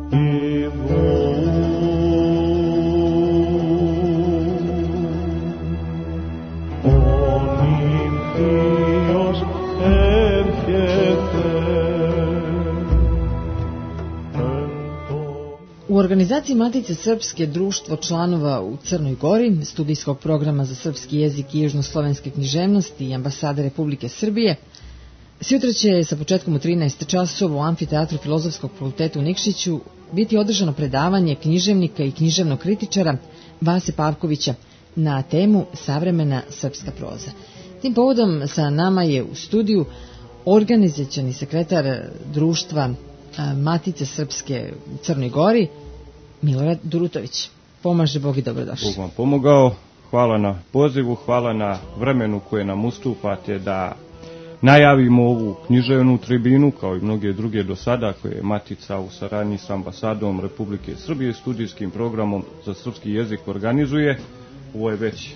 U organizaciji Matice Srpske društvo članova u Crnoj Gori, studijskog programa za srpski jezik i južnoslovenske književnosti i ambasade Republike Srbije, sutra će sa početkom u 13 časova u amfiteatru Filozofskog fakulteta u Nikšiću biti održano predavanje književnika i književnog kritičara Vase Pavkovića na temu Savremena srpska proza. Tim povodom sa nama je u studiju organizacioni sekretar društva Matice Srpske u Crnoj Gori, Milorad Durutović. Pomaže Bog i dobrodošli. Bog vam pomogao, hvala na pozivu, hvala na vremenu koje nam ustupate da najavimo ovu književnu tribinu, kao i mnoge druge do sada, koje je Matica u saradnji s ambasadom Republike Srbije studijskim programom za srpski jezik organizuje. Ovo je već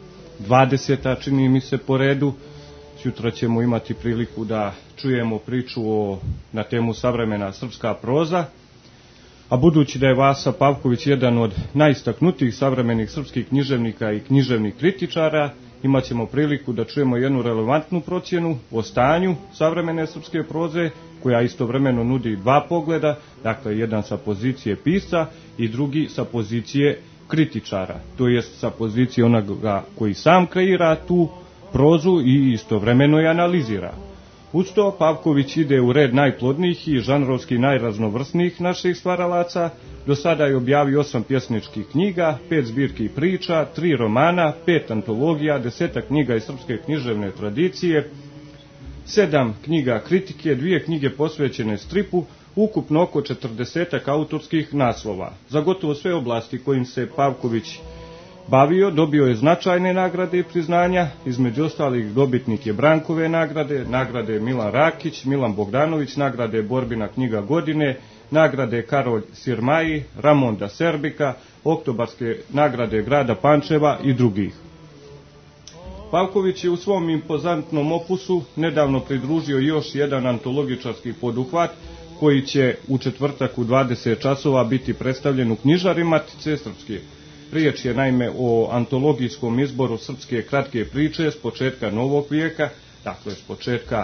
20. čini mi se po redu. Sutra ćemo imati priliku da čujemo priču na temu savremena srpska proza, a budući da je Vasa Pavković jedan od najistaknutijih savremenih srpskih književnika i književnih kritičara, imat ćemo priliku da čujemo jednu relevantnu procjenu o stanju savremene srpske proze, koja istovremeno nudi dva pogleda, dakle jedan sa pozicije pisca i drugi sa pozicije kritičara, to jest sa pozicije onoga koji sam kreira tu prozu i istovremeno je analizira. Uz to Pavković ide u red najplodnijih i žanrovski najraznovrsnijih naših stvaralaca. Do sada je objavio 8 pjesničkih knjiga, 5 zbirki priča, 3 romana, 5 antologija, 10 knjiga iz srpske književne tradicije, 7 knjiga kritike, 2 knjige posvećene stripu, ukupno oko 40 autorskih naslova. Za gotovo sve oblasti kojim se Pavković bavio, dobio je značajne nagrade i priznanja, između ostalih dobitnik je Brankove nagrade, nagrade Milan Rakić, Milan Bogdanović, nagrade Borbina knjiga godine, nagrade Karolj Sirmaji, Ramonda Serbika, oktobarske nagrade grada Pančeva i drugih. Pavković je u svom impozantnom opusu nedavno pridružio još jedan antologičarski poduhvat, koji će u četvrtak u 20 časova biti predstavljen u knjižari Matice Srpske. Riječ je naime o antologijskom izboru srpske kratke priče s početka novog vijeka, dakle s početka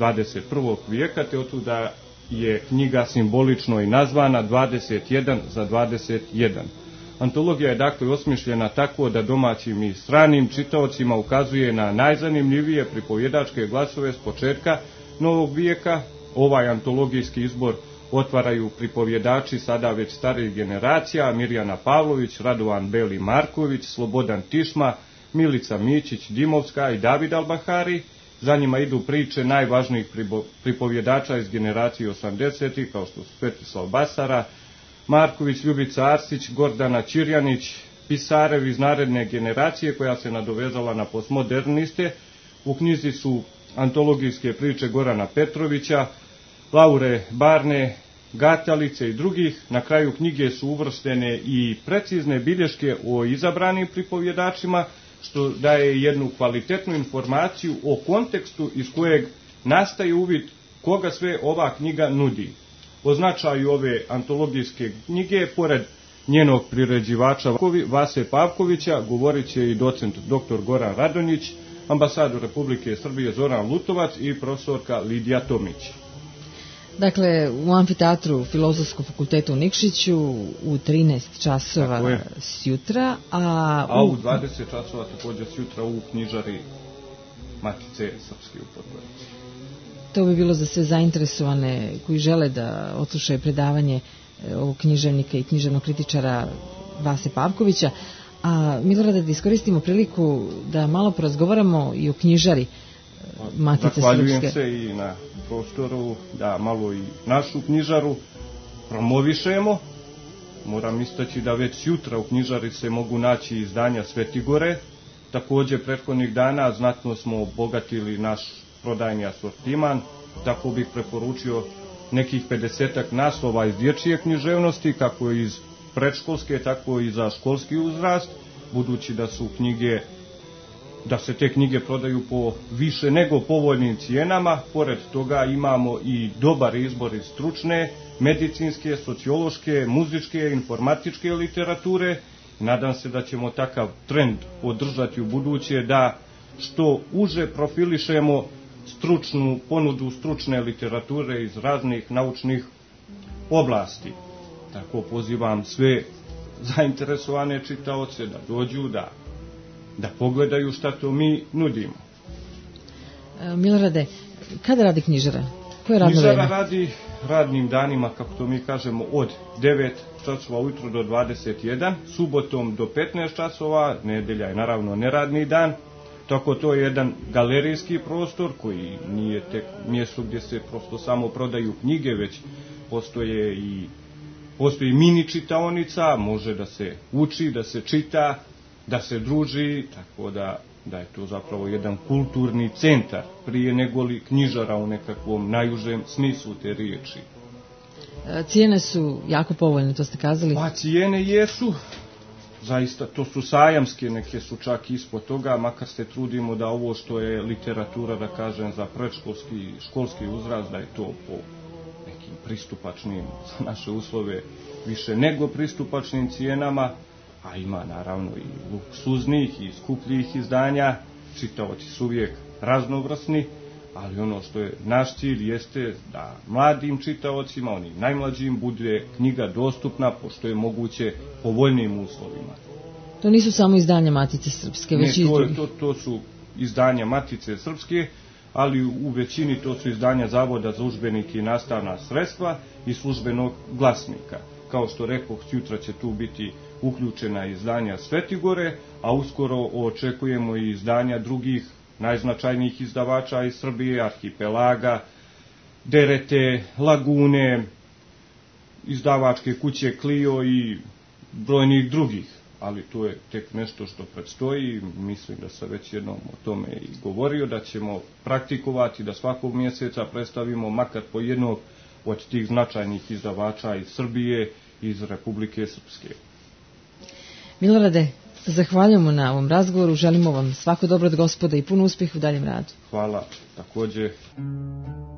21. vijeka, te otuda je knjiga simbolično i nazvana 21 za 21. Antologija je dakle osmišljena tako da domaćim i stranim čitaocima ukazuje na najzanimljivije pripovjedačke glasove s početka novog vijeka. Ovaj antologijski izbor otvaraju pripovjedači sada već starijih generacija: Mirjana Pavlović, Radovan Beli Marković, Slobodan Tišma, Milica Mićić Dimovska i David Albahari. Za njima idu priče najvažnijih pripovjedača iz generacije 80-ih, kao što su Svetislav Basara, Marković, Ljubica Arsić, Gordana Čirjanić, pisarevi iz naredne generacije koja se nadovezala na postmoderniste. U knjizi su antologijske priče Gorana Petrovića, Laure Barne, Gatalice i drugih. Na kraju knjige su uvrštene i precizne bilješke o izabranim pripovjedačima, što daje jednu kvalitetnu informaciju o kontekstu iz kojeg nastaje uvid koga sve ova knjiga nudi. O značaju ove antologijske knjige, pored njenog priređivača Vase Pavkovića, govorit će i docent dr. Goran Radonjić, ambasador Republike Srbije Zoran Lutovac i profesorka Lidija Tomić. Dakle, u amfiteatru Filozofskog fakulteta u Nikšiću u 13 časova sjutra, a u 20 časova također sjutra u knjižari Matice Srpske u Podgorici. To bi bilo za sve zainteresovane koji žele da odslušaju predavanje ovog književnika i književnog kritičara Vase Pavkovića. A Milorade, da iskoristimo priliku da malo porazgovaramo i o knjižari Matice Srpske. Zahvaljujem se i na prostoru da malo i našu knjižaru promovišemo. Moram istaći da već jutra u knjižari se mogu naći izdanja Svetigore. Također prethodnih dana znatno smo obogatili naš prodajni asortiman, tako bih preporučio nekih 50 naslova iz dječje književnosti, kako iz predškolske, tako i za školski uzrast, budući da su knjige da se te knjige prodaju po više nego povoljnim cijenama. Pored toga imamo i dobar izbor iz stručne, medicinske, sociološke, muzičke, informatičke literature. Nadam se da ćemo takav trend podržati u buduće, da što uže profilišemo stručnu ponudu stručne literature iz raznih naučnih oblasti. Tako pozivam sve zainteresovane čitaoce da dođu, da pogledaju šta to mi nudimo. Milorade, kada radi knjižara? Koje radno vreme? Knjižara radi radnim danima, kako to mi kažemo, od 9 časova ujutro do 21, subotom do 15 časova, nedelja je naravno neradni dan. Tako to je jedan galerijski prostor koji nije tek mjesto gdje se prosto samo prodaju knjige, već postoji mini čitaonica, može da se uči, da se čita, da se druži, tako da je to zapravo jedan kulturni centar prije nego li knjižara u nekakvom najužem smislu te riječi. Cijene su jako povoljne, to ste kazali? Pa cijene jesu, zaista to su sajamske, neke su čak ispod toga, makar se trudimo da ovo što je literatura, da kažem, za predškolski, školski uzrast, da je to po nekim pristupačnim, za naše uslove, više nego pristupačnim cijenama, a ima naravno i luksuznih i skupljih izdanja. Čitaoci su uvijek raznovrsni, ali ono što je naš cilj jeste da mladim čitaocima, onim najmlađim, bude knjiga dostupna pošto je moguće povoljnim uslovima. To nisu samo izdanja Matice Srpske, već i drugih. To su izdanja Matice Srpske, ali u većini to su izdanja Zavoda za udžbenike i nastavna sredstva i Službenog glasnika. Kao što rekoh, sutra će tu biti uključena izdanja Svetigore, a uskoro očekujemo i izdanja drugih najznačajnijih izdavača iz Srbije, Arhipelaga, Derete, Lagune, izdavačke kuće Clio i brojnih drugih. Ali to je tek nešto što predstoji. Mislim da sam već jednom o tome i govorio, da ćemo praktikovati da svakog mjeseca predstavimo makar po jednog od tih značajnih izdavača iz Srbije, iz Republike Srpske. Milorade, zahvaljujemo na ovom razgovoru, želimo vam svako dobro od Gospoda i puno uspjeha u daljem radu. Hvala, također.